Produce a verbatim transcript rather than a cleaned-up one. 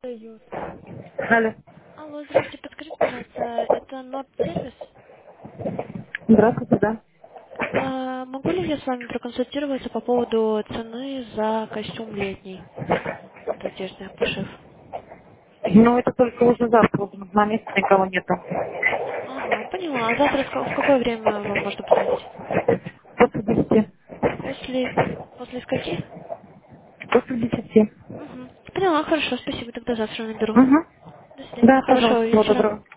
дает. Алло. Алло, здравствуйте, подскажите, пожалуйста, это Норд Сервис? Здравствуйте, да. А, могу ли я с вами проконсультироваться по поводу цены за костюм летний от одежды пошив? Ну, это только уже завтра, на месте никого нету. Ага, поняла. А завтра в ка- в какое время вам можно позвонить? После десяти. После... После скольки? После десяти. Угу. Поняла, хорошо, спасибо, тогда завтра наберу. Угу. До свидания, Да, хорошего пожалуйста, всего вечера. доброго.